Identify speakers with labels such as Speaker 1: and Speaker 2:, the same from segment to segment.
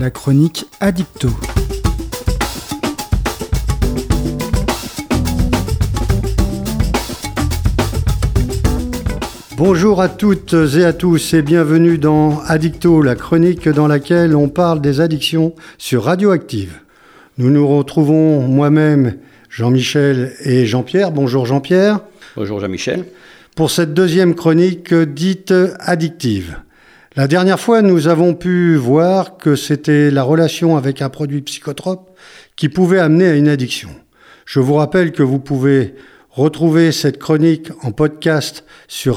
Speaker 1: la chronique Addicto.
Speaker 2: Bonjour à toutes et à tous et bienvenue dans Addicto, la chronique dans laquelle on parle des addictions sur Radioactive. Nous nous retrouvons moi-même, Jean-Michel et Jean-Pierre. Bonjour Jean-Pierre.
Speaker 3: Bonjour Jean-Michel.
Speaker 2: Pour cette deuxième chronique dite addictive. La dernière fois, nous avons pu voir que c'était la relation avec un produit psychotrope qui pouvait amener à une addiction. Je vous rappelle que vous pouvez retrouver cette chronique en podcast sur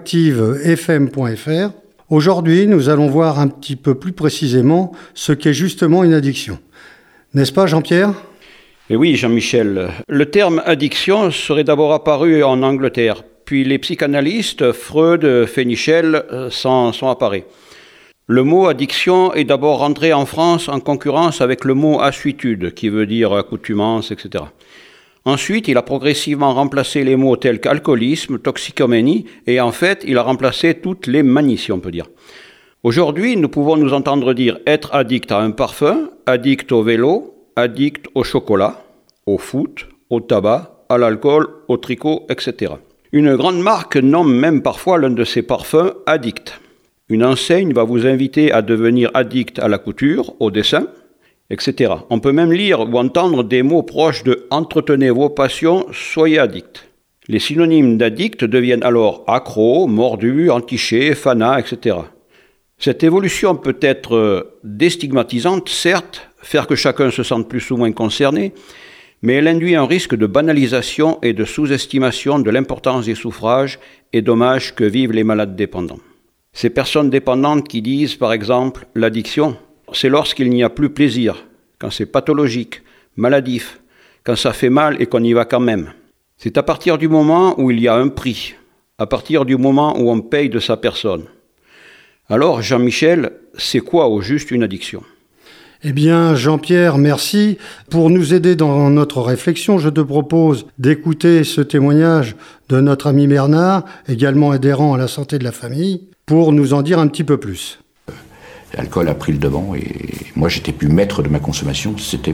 Speaker 2: radioactivefm.fr. Aujourd'hui, nous allons voir un petit peu plus précisément ce qu'est justement une addiction. N'est-ce pas, Jean-Pierre ?
Speaker 3: Et oui, Jean-Michel. Le terme addiction serait d'abord apparu en Angleterre, puis les psychanalystes, Freud, Fénichel, sont apparus. Le mot addiction est d'abord rentré en France en concurrence avec le mot assuétude, qui veut dire accoutumance, etc. Ensuite, il a progressivement remplacé les mots tels qu'alcoolisme, toxicomanie, et en fait, il a remplacé toutes les manies, si on peut dire. Aujourd'hui, nous pouvons nous entendre dire être addict à un parfum, addict au vélo, addict au chocolat, au foot, au tabac, à l'alcool, au tricot, etc. Une grande marque nomme même parfois l'un de ses parfums addict. Une enseigne va vous inviter à devenir addict à la couture, au dessin, etc. On peut même lire ou entendre des mots proches de « entretenez vos passions, soyez addict ». Les synonymes d'addict deviennent alors accro, mordu, entiché, fanat, etc. Cette évolution peut être déstigmatisante, certes, faire que chacun se sente plus ou moins concerné, mais elle induit un risque de banalisation et de sous-estimation de l'importance des souffrages et dommages que vivent les malades dépendants. Ces personnes dépendantes qui disent, par exemple, l'addiction, c'est lorsqu'il n'y a plus plaisir, quand c'est pathologique, maladif, quand ça fait mal et qu'on y va quand même. C'est à partir du moment où il y a un prix, à partir du moment où on paye de sa personne. Alors, Jean-Michel, c'est quoi au juste une addiction ?
Speaker 2: Eh bien, Jean-Pierre, merci. Pour nous aider dans notre réflexion, je te propose d'écouter ce témoignage de notre ami Bernard, également adhérent à la santé de la famille, pour nous en dire un petit peu plus.
Speaker 4: L'alcool a pris le devant et moi j'étais plus maître de ma consommation, c'était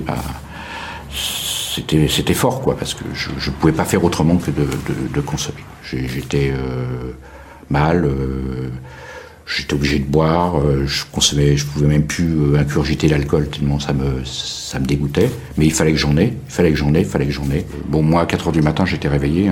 Speaker 4: fort quoi, parce que je pouvais pas faire autrement que de consommer. J'étais mal, j'étais obligé de boire, je pouvais même plus ingurgiter l'alcool tellement ça me dégoûtait, mais il fallait que j'en ai. Bon, moi à 4h du matin j'étais réveillé,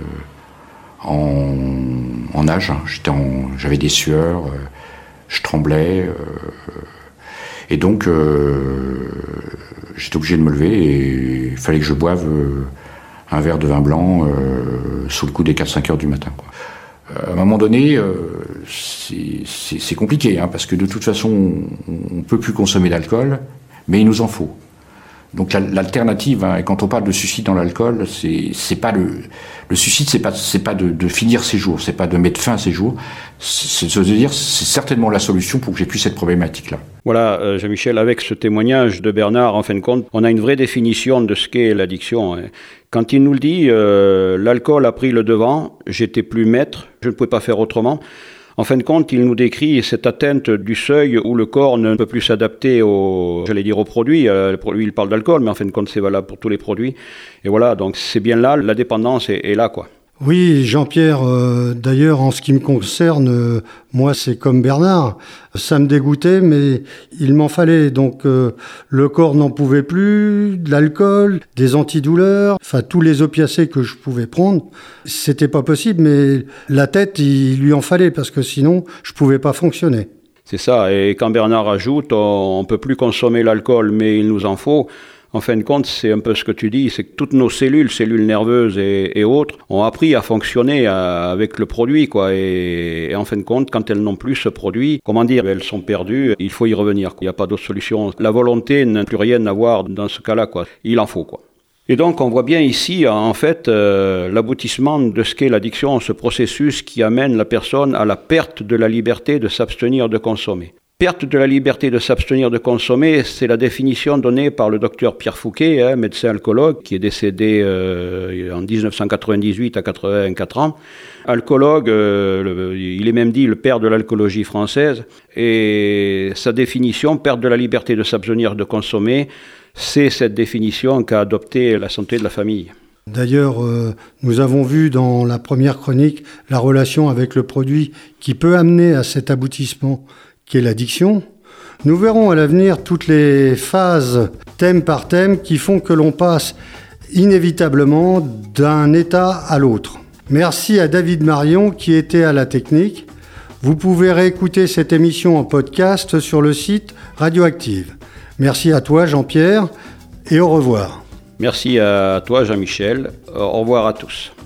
Speaker 4: en nage, j'avais des sueurs, je tremblais, et donc j'étais obligé de me lever et il fallait que je boive un verre de vin blanc sous le coup des 4-5 heures du matin, quoi. À un moment donné, c'est compliqué, parce que de toute façon, on ne peut plus consommer d'alcool, mais il nous en faut. Donc l'alternative, et quand on parle de suicide dans l'alcool, c'est pas le suicide, c'est pas de finir ses jours, c'est pas de mettre fin à ses jours, c'est de dire c'est certainement la solution pour que j'ai plus cette problématique-là.
Speaker 3: Voilà, Jean-Michel, avec ce témoignage de Bernard, en fin de compte, on a une vraie définition de ce qu'est l'addiction. Quand il nous le dit, l'alcool a pris le devant, j'étais plus maître, je ne pouvais pas faire autrement. En fin de compte, il nous décrit cette atteinte du seuil où le corps ne peut plus s'adapter aux produits. Lui, il parle d'alcool, mais en fin de compte, c'est valable pour tous les produits. Et voilà, donc c'est bien là, la dépendance est là, quoi.
Speaker 2: Oui, Jean-Pierre, d'ailleurs, en ce qui me concerne, moi, c'est comme Bernard. Ça me dégoûtait, mais il m'en fallait. Donc, le corps n'en pouvait plus, de l'alcool, des antidouleurs, enfin, tous les opiacés que je pouvais prendre. C'était pas possible, mais la tête, il lui en fallait, parce que sinon, je pouvais pas fonctionner.
Speaker 3: C'est ça, et quand Bernard ajoute, on peut plus consommer l'alcool, mais il nous en faut. En fin de compte, c'est un peu ce que tu dis, c'est que toutes nos cellules nerveuses et autres, ont appris à fonctionner avec le produit, quoi. Et en fin de compte, quand elles n'ont plus ce produit, elles sont perdues, il faut y revenir, quoi. Il n'y a pas d'autre solution. La volonté n'a plus rien à voir dans ce cas-là, quoi. Il en faut, quoi. Et donc, on voit bien ici, en fait, l'aboutissement de ce qu'est l'addiction, ce processus qui amène la personne à la perte de la liberté de s'abstenir de consommer. Perte de la liberté de s'abstenir de consommer, c'est la définition donnée par le docteur Pierre Fouquet, médecin alcoologue, qui est décédé en 1998 à 84 ans. Alcoologue, il est même dit le père de l'alcoolologie française. Et sa définition, perte de la liberté de s'abstenir de consommer, c'est cette définition qu'a adoptée la santé de la famille.
Speaker 2: D'ailleurs, nous avons vu dans la première chronique la relation avec le produit qui peut amener à cet aboutissement qu'est l'addiction. Nous verrons à l'avenir toutes les phases, thème par thème, qui font que l'on passe inévitablement d'un état à l'autre. Merci à David Marion qui était à la technique. Vous pouvez réécouter cette émission en podcast sur le site Radioactive. Merci à toi Jean-Pierre et au revoir.
Speaker 3: Merci à toi Jean-Michel. Au revoir à tous.